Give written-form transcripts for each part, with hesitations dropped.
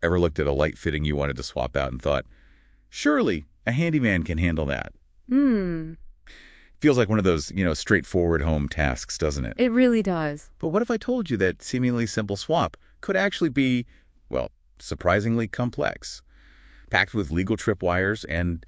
Ever looked at a light fitting you wanted to swap out and thought, surely a handyman can handle that? Feels like one of those, straightforward home tasks, doesn't it? It really does. But what if I told you that seemingly simple swap could actually be, well, surprisingly complex, packed with legal tripwires and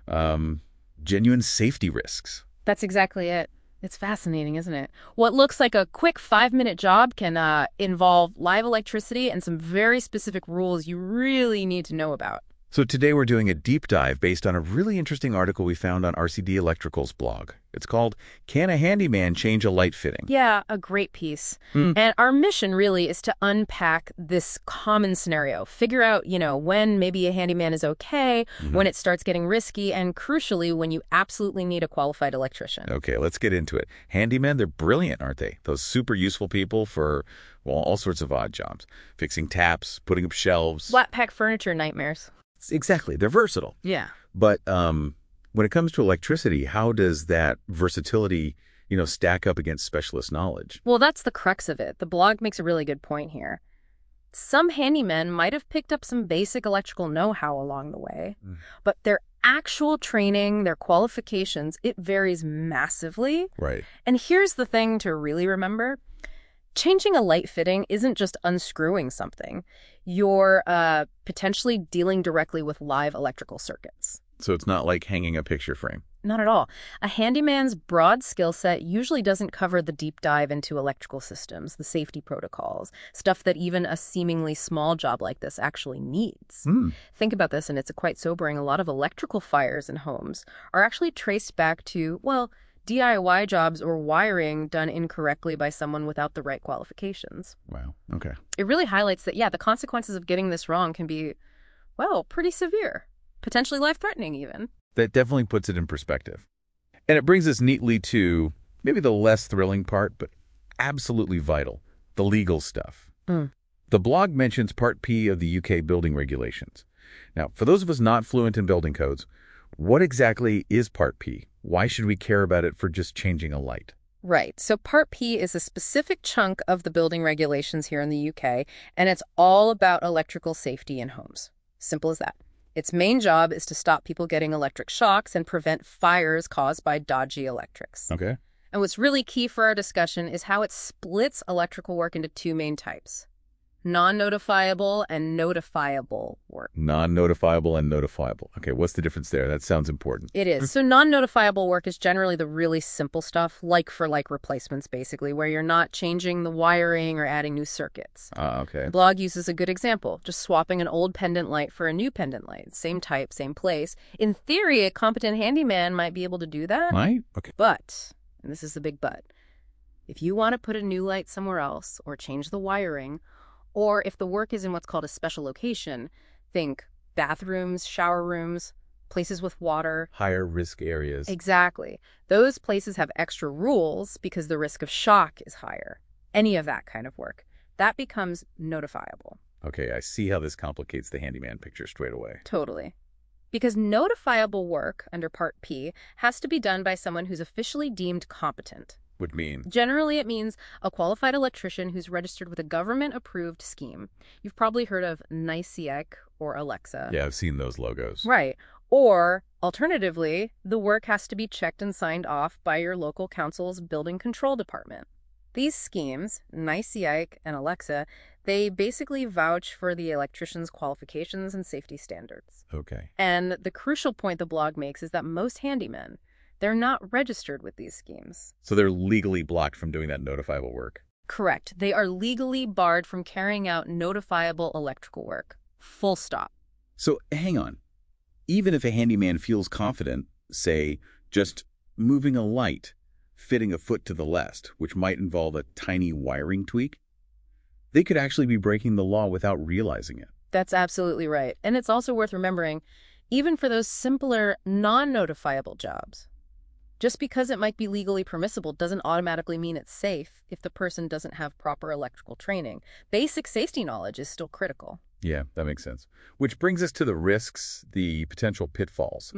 genuine safety risks? That's exactly it. It's fascinating, isn't it? What looks like a quick 5-minute job can involve live electricity and some very specific rules you really need to know about. So today we're doing a deep dive based on a really interesting article we found on RCD Electrical's blog. It's called, Can a Handyman Change a Light Fitting? Yeah, a great piece. And our mission really is to unpack this common scenario, figure out, when maybe a handyman is okay, when it starts getting risky, and crucially, when you absolutely need a qualified electrician. Okay, let's get into it. Handymen, they're brilliant, aren't they? Those super useful people for, well, all sorts of odd jobs. Fixing taps, putting up shelves. Flat pack furniture nightmares. Exactly. They're versatile. Yeah. But when it comes to electricity, how does that versatility, stack up against specialist knowledge? Well, that's the crux of it. The blog makes a really good point here. Some handymen might have picked up some basic electrical know-how along the way, but their actual training, their qualifications, it varies massively. Right. And here's the thing to really remember. Changing a light fitting isn't just unscrewing something. You're potentially dealing directly with live electrical circuits. So it's not like hanging a picture frame. Not at all. A handyman's broad skill set usually doesn't cover the deep dive into electrical systems, the safety protocols, stuff that even a seemingly small job like this actually needs. Think about this, and it's quite sobering. A lot of electrical fires in homes are actually traced back to, well, DIY jobs or wiring done incorrectly by someone without the right qualifications. Wow. Okay. It really highlights that, the consequences of getting this wrong can be, well, pretty severe, potentially life-threatening even. That definitely puts it in perspective. And it brings us neatly to maybe the less thrilling part, but absolutely vital, the legal stuff. The blog mentions Part P of the UK building regulations. Now, for those of us not fluent in building codes, what exactly is Part P? Why should we care about it for just changing a light? Right. So Part P is a specific chunk of the building regulations here in the UK, and it's all about electrical safety in homes. Simple as that. Its main job is to stop people getting electric shocks and prevent fires caused by dodgy electrics. Okay. And what's really key for our discussion is how it splits electrical work into two main types: non-notifiable and notifiable work. Non-notifiable and notifiable. Okay, what's the difference there? That sounds important. It is. So non-notifiable work is generally the really simple stuff, like-for-like replacements, basically, where you're not changing the wiring or adding new circuits. Okay. The blog uses a good example, just swapping an old pendant light for a new pendant light. Same type, same place. In theory, a competent handyman might be able to do that. Right? Okay. But, and this is the big but, if you want to put a new light somewhere else or change the wiring, or if the work is in what's called a special location, think bathrooms, shower rooms, places with water. Higher risk areas. Exactly. Those places have extra rules because the risk of shock is higher. Any of that kind of work. That becomes notifiable. Okay, I see how this complicates the handyman picture straight away. Totally. Because notifiable work under Part P has to be done by someone who's officially deemed competent. Would mean? Generally, it means a qualified electrician who's registered with a government-approved scheme. You've probably heard of NYSEG or Alexa. Yeah, I've seen those logos. Right. Or, alternatively, the work has to be checked and signed off by your local council's building control department. These schemes, NYSEG and Alexa, they basically vouch for the electrician's qualifications and safety standards. Okay. And the crucial point the blog makes is that most handymen, they're not registered with these schemes. So they're legally blocked from doing that notifiable work. Correct. They are legally barred from carrying out notifiable electrical work. Full stop. So hang on. Even if a handyman feels confident, say, just moving a light, fitting a foot to the left, which might involve a tiny wiring tweak, they could actually be breaking the law without realizing it. That's absolutely right. And it's also worth remembering, even for those simpler, non-notifiable jobs, just because it might be legally permissible doesn't automatically mean it's safe if the person doesn't have proper electrical training. Basic safety knowledge is still critical. Yeah, that makes sense. Which brings us to the risks, the potential pitfalls.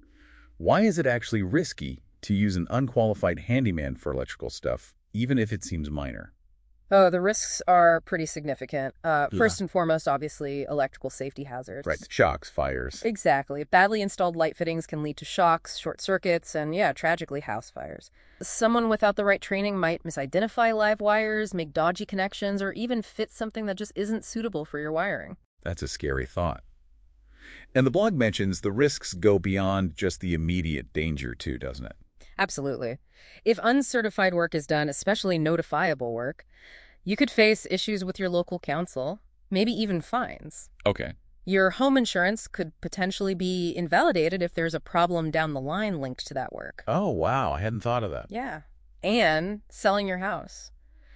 Why is it actually risky to use an unqualified handyman for electrical stuff, even if it seems minor? Oh, the risks are pretty significant. First and foremost, obviously, electrical safety hazards. Right. Shocks, fires. Exactly. Badly installed light fittings can lead to shocks, short circuits, and tragically, house fires. Someone without the right training might misidentify live wires, make dodgy connections, or even fit something that just isn't suitable for your wiring. That's a scary thought. And the blog mentions the risks go beyond just the immediate danger too, doesn't it? Absolutely. If uncertified work is done, especially notifiable work, you could face issues with your local council, maybe even fines. Okay. Your home insurance could potentially be invalidated if there's a problem down the line linked to that work. Oh, wow. I hadn't thought of that. Yeah. And selling your house.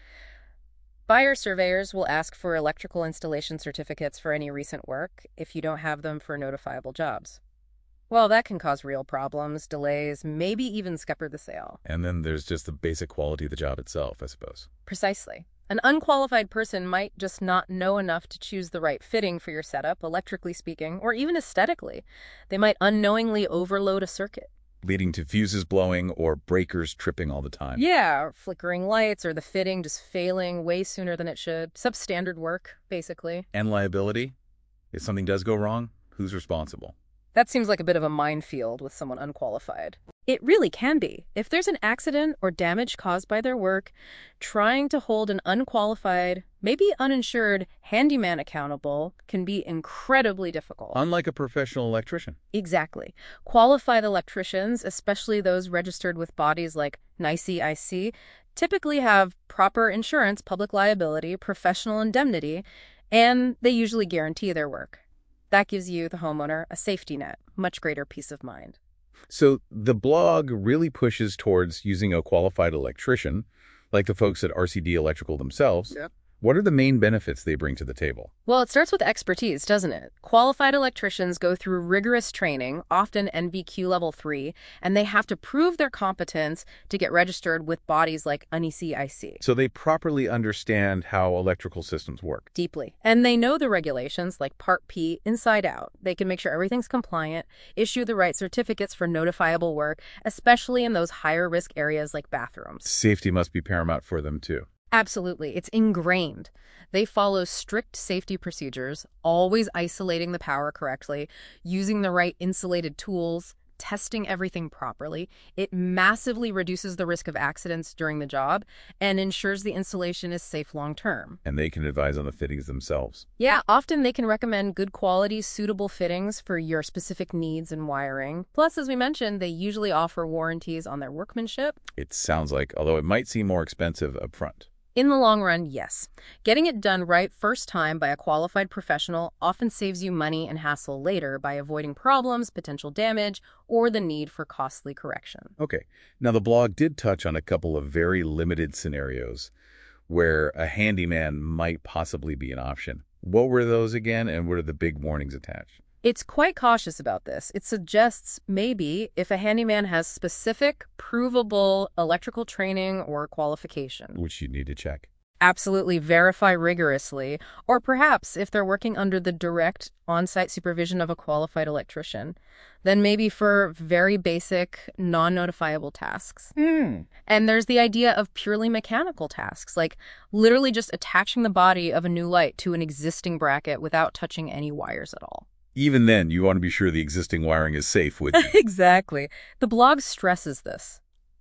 Buyer surveyors will ask for electrical installation certificates for any recent work if you don't have them for notifiable jobs. Well, that can cause real problems, delays, maybe even scupper the sale. And then there's just the basic quality of the job itself, I suppose. Precisely. An unqualified person might just not know enough to choose the right fitting for your setup, electrically speaking, or even aesthetically. They might unknowingly overload a circuit, Leading to fuses blowing or breakers tripping all the time. yeah, or flickering lights, or the fitting just failing way sooner than it should. Substandard work, basically. And liability? If something does go wrong, who's responsible? That seems like a bit of a minefield with someone unqualified. It really can be. If there's an accident or damage caused by their work, trying to hold an unqualified, maybe uninsured handyman accountable can be incredibly difficult. Unlike a professional electrician. Exactly. Qualified electricians, especially those registered with bodies like NICE, typically have proper insurance, public liability, professional indemnity, and they usually guarantee their work. That gives you, the homeowner, a safety net, much greater peace of mind. So the blog really pushes towards using a qualified electrician, like the folks at RCD Electrical themselves. Yep. What are the main benefits they bring to the table? Well, it starts with expertise, doesn't it? Qualified electricians go through rigorous training, often NVQ Level 3, and they have to prove their competence to get registered with bodies like NICE. So they properly understand how electrical systems work. Deeply. And they know the regulations, like Part P, inside out. They can make sure everything's compliant, issue the right certificates for notifiable work, especially in those higher risk areas like bathrooms. Safety must be paramount for them, too. Absolutely. It's ingrained. They follow strict safety procedures, always isolating the power correctly, using the right insulated tools, testing everything properly. It massively reduces the risk of accidents during the job and ensures the installation is safe long term. And they can advise on the fittings themselves. Yeah, often they can recommend good quality, suitable fittings for your specific needs and wiring. Plus, as we mentioned, they usually offer warranties on their workmanship. It sounds like, although it might seem more expensive up front. In the long run, yes. Getting it done right first time by a qualified professional often saves you money and hassle later by avoiding problems, potential damage, or the need for costly correction. Okay. Now, the blog did touch on a couple of very limited scenarios where a handyman might possibly be an option. What were those again, and what are the big warnings attached? It's quite cautious about this. It suggests maybe if a handyman has specific, provable electrical training or qualification. Which you need to check. Absolutely verify rigorously, or perhaps if they're working under the direct on-site supervision of a qualified electrician, then maybe for very basic, non-notifiable tasks. And there's the idea of purely mechanical tasks, like literally just attaching the body of a new light to an existing bracket without touching any wires at all. Even then, you want to be sure the existing wiring is safe with you. Exactly. The blog stresses this.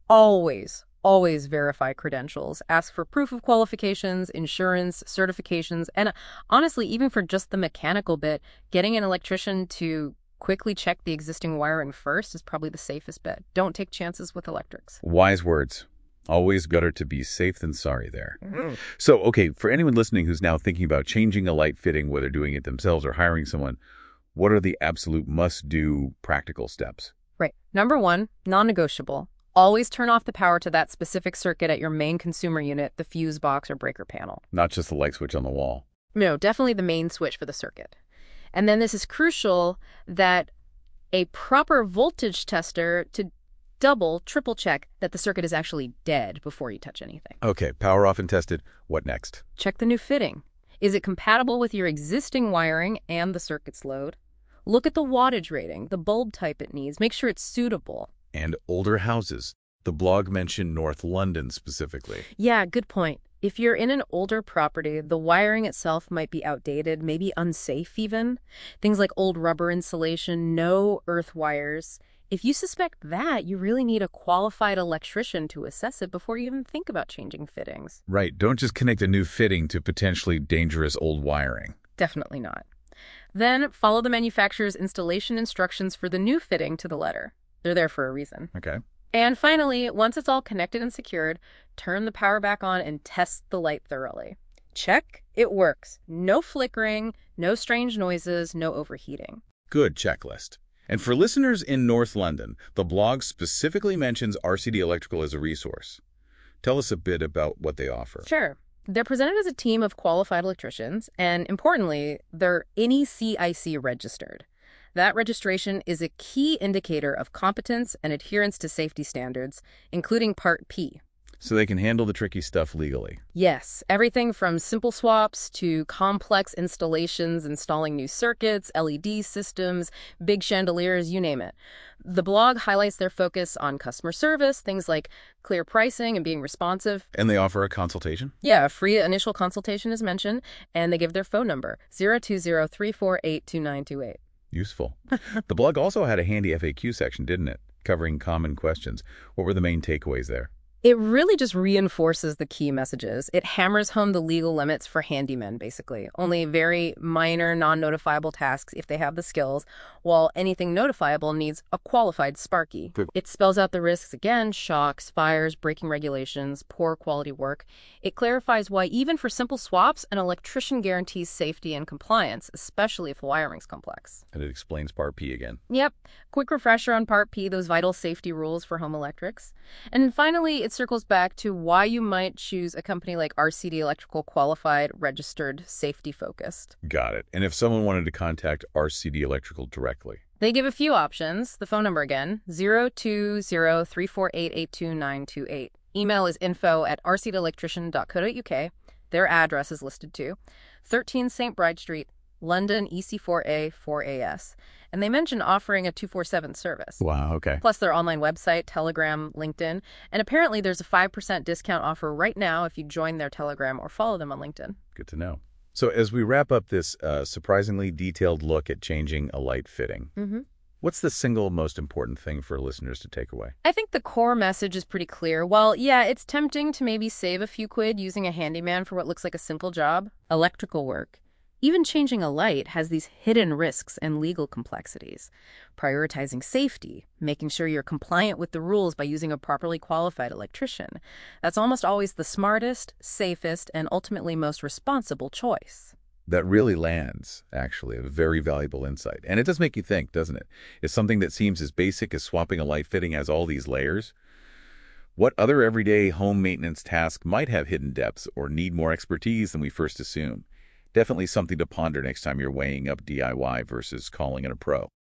Always verify credentials. Ask for proof of qualifications, insurance, certifications, and honestly, even for just the mechanical bit, getting an electrician to quickly check the existing wiring first is probably the safest bet. Don't take chances with electrics. Wise words. Always better to be safe than sorry there. So, okay, for anyone listening who's now thinking about changing a light fitting, whether doing it themselves or hiring someone, what are the absolute must-do practical steps? Right. Number 1, non-negotiable. Always turn off the power to that specific circuit at your main consumer unit, the fuse box or breaker panel. Not just the light switch on the wall. No, definitely the main switch for the circuit. And then this is crucial that a proper voltage tester to triple check that the circuit is actually dead before you touch anything. Okay, power off and tested. What next? Check the new fitting. Is it compatible with your existing wiring and the circuit's load? Look at the wattage rating, the bulb type it needs. Make sure it's suitable. And older houses. The blog mentioned North London specifically. Yeah, good point. If you're in an older property, the wiring itself might be outdated, maybe unsafe even. Things like old rubber insulation, no earth wires. If you suspect that, you really need a qualified electrician to assess it before you even think about changing fittings. Right. Don't just connect a new fitting to potentially dangerous old wiring. Definitely not. Then follow the manufacturer's installation instructions for the new fitting to the letter. They're there for a reason. Okay. And finally, once it's all connected and secured, turn the power back on and test the light thoroughly. Check, it works. No flickering, no strange noises, no overheating. Good checklist. And for listeners in North London, the blog specifically mentions RCD Electrical as a resource. Tell us a bit about what they offer. Sure. They're presented as a team of qualified electricians, and importantly, they're NECIC registered. That registration is a key indicator of competence and adherence to safety standards, including Part P. So they can handle the tricky stuff legally. Yes, everything from simple swaps to complex installations, installing new circuits, LED systems, big chandeliers, you name it. The blog highlights their focus on customer service, things like clear pricing and being responsive. And they offer a consultation? Yeah, a free initial consultation is mentioned, and they give their phone number, 020-348-2928. Useful. The blog also had a handy FAQ section, didn't it? Covering common questions. What were the main takeaways there? It really just reinforces the key messages. It hammers home the legal limits for handymen, basically. Only very minor, non-notifiable tasks if they have the skills, while anything notifiable needs a qualified Sparky. Good. It spells out the risks again: shocks, fires, braking regulations, poor quality work. It clarifies why even for simple swaps, an electrician guarantees safety and compliance, especially if the wiring's complex. And it explains Part P again. Yep. Quick refresher on Part P, those vital safety rules for home electrics. And finally, it circles back to why you might choose a company like RCD Electrical, qualified, registered, safety-focused. Got it. And if someone wanted to contact RCD Electrical directly? They give a few options. The phone number again, 020-348-82928. Email is info@rcdelectrician.co.uk. Their address is listed too. 13 St. Bride Street, London, EC4A 4AS. And they mention offering a 24/7 service. Wow, okay. Plus their online website, Telegram, LinkedIn. And apparently there's a 5% discount offer right now if you join their Telegram or follow them on LinkedIn. Good to know. So as we wrap up this surprisingly detailed look at changing a light fitting, what's the single most important thing for listeners to take away? I think the core message is pretty clear. While, yeah, it's tempting to maybe save a few quid using a handyman for what looks like a simple job, electrical work, even changing a light, has these hidden risks and legal complexities. Prioritizing safety, making sure you're compliant with the rules by using a properly qualified electrician. That's almost always the smartest, safest, and ultimately most responsible choice. That really lands, actually, a very valuable insight. And it does make you think, doesn't it? It's something that seems as basic as swapping a light fitting has all these layers. What other everyday home maintenance task might have hidden depths or need more expertise than we first assume? Definitely something to ponder next time you're weighing up DIY versus calling in a pro.